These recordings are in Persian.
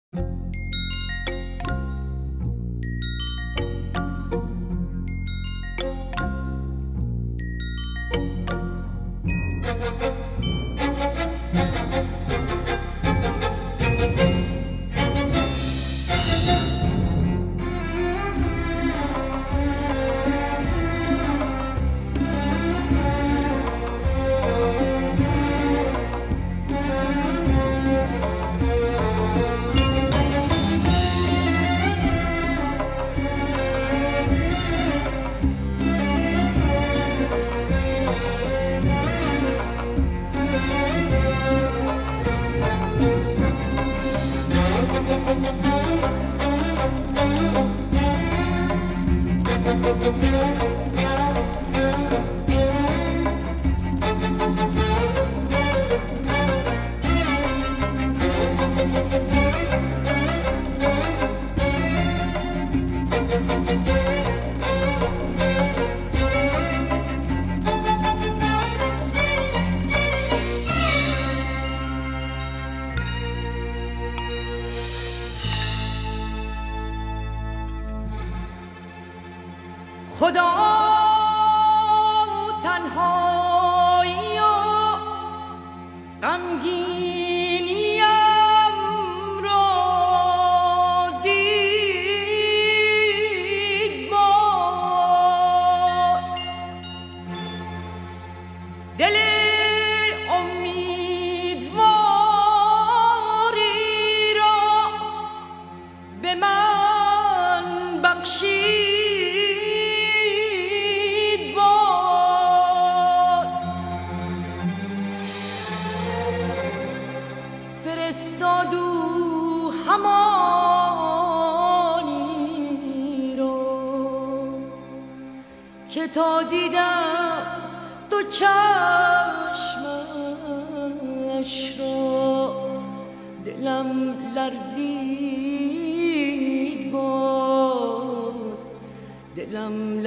خدا تنهایی و غمگینیم را دید باز، دل امیدواری را به من بخشید. فرستادو همانی رو که تا دیدم تو چشمش را دلم لرزید باز، دلم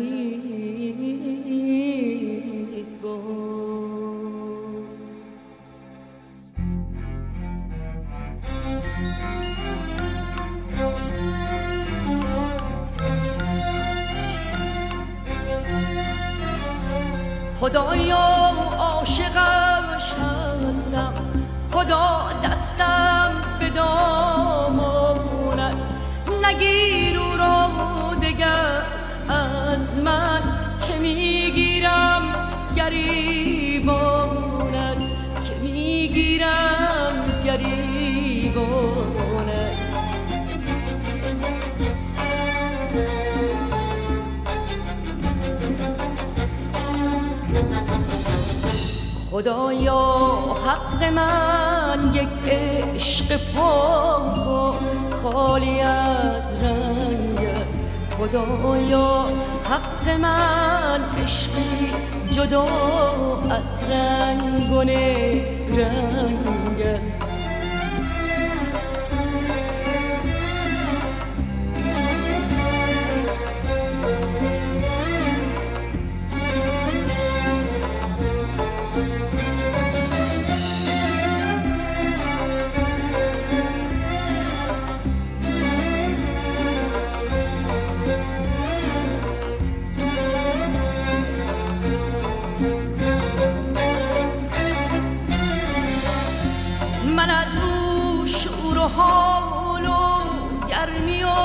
لرزید باز. خدایا عاشقش هستم، خدا دستم به دامانت نگیر او را دگر از من که میگیرم گریبانت، که میگیرم گریبانت. خدایا حق من یک عشق پاک و خالی از رنگ است، خدایا حق من عشقی جدا از رنگ و رنگ است. من از او شور و حال و گرمی و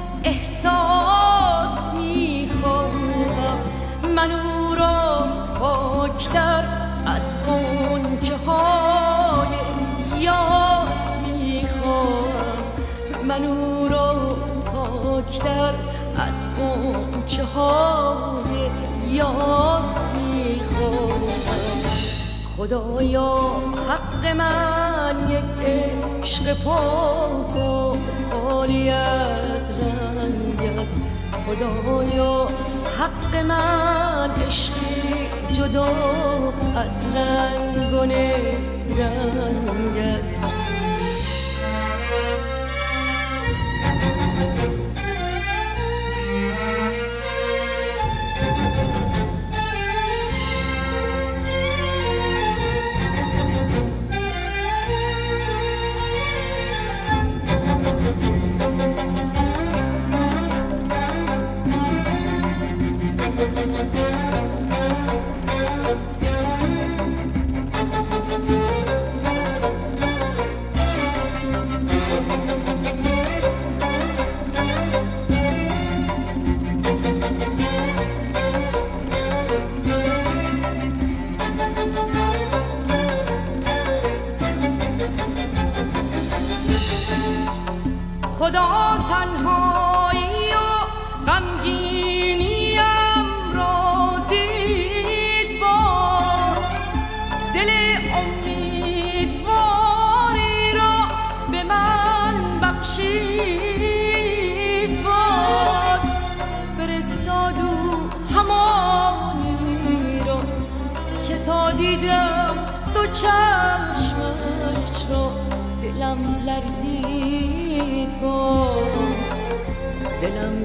احساس میخواهم، من او را پاکتر از غنچه های یاس میخواهم، من او را پاکتر از غنچه های یاس میخواهم. خدایا حق من یک عشق پاک و خالی از رنگ است، خدایا حق من عشقی جدا از رنگ و رنگ است. خدا تنهایی و غمگینیم را دید باد، دل امیدواری را به من بخشید باد. فرستاد او همانی را که تا دیدم تو چشمش را دلم لرزید باد، دلم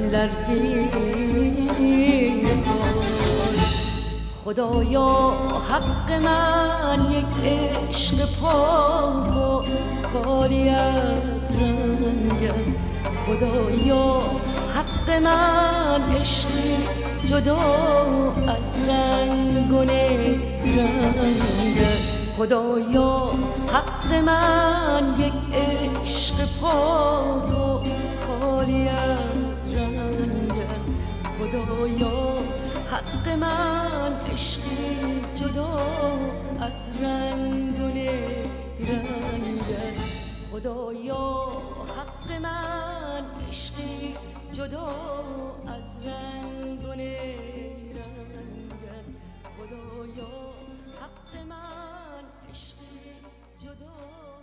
لرزید باد. خدایا حق من یک عشق پاک و خالی از رنگ است. خدایا حق من عشقی جدا از رنگ و نیرنگ است. خدایا حق من یک عشق پاک و خالی از رنگ است. خدایا حق من عشقی جدا از رنگ و نیرنگ است. خدایا حق من عشقی جدا از رنگ و نیرنگ است. خدایا حق من عشقی جدا